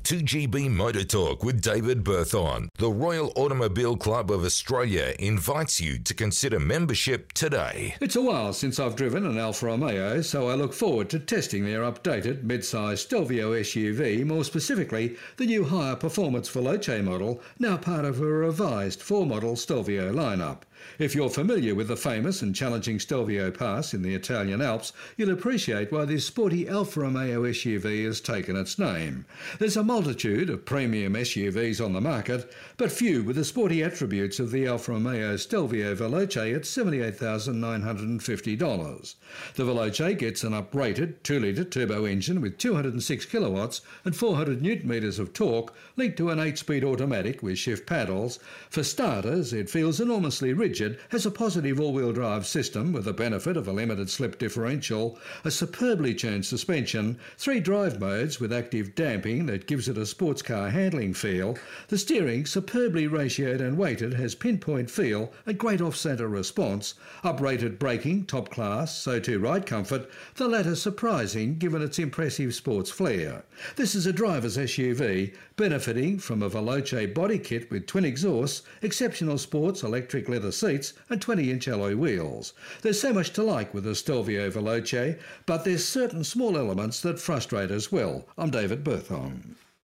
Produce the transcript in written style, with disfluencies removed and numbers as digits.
2GB Motor Talk with David Berthon. The Royal Automobile Club of Australia invites you to consider membership today. It's a while since I've driven an Alfa Romeo, so I look forward to testing their updated mid-size Stelvio SUV, more specifically the new higher performance Veloce model, now part of a revised 4-model Stelvio lineup. If you're familiar with the famous and challenging Stelvio Pass in the Italian Alps, you'll appreciate why this sporty Alfa Romeo SUV has taken its name. There's a multitude of premium SUVs on the market, but few with the sporty attributes of the Alfa Romeo Stelvio Veloce at $78,950. The Veloce gets an uprated 2-litre turbo engine with 206 kilowatts and 400 newton-metres of torque, linked to an 8-speed automatic with shift paddles. For starters, it feels enormously rigid, has a positive all-wheel drive system with the benefit of a limited slip differential, a superbly tuned suspension, 3 drive modes with active damping that gives it a sports car handling feel. The steering, superbly ratioed and weighted, has pinpoint feel and great off-centre response. Uprated braking, top class, so too ride comfort, the latter surprising given its impressive sports flair. This is a driver's SUV, benefiting from a Veloce body kit with twin exhausts, exceptional sports electric leather seats and 20-inch alloy wheels. There's so much to like with the Stelvio Veloce, but there's certain small elements that frustrate as well. I'm David Berthon.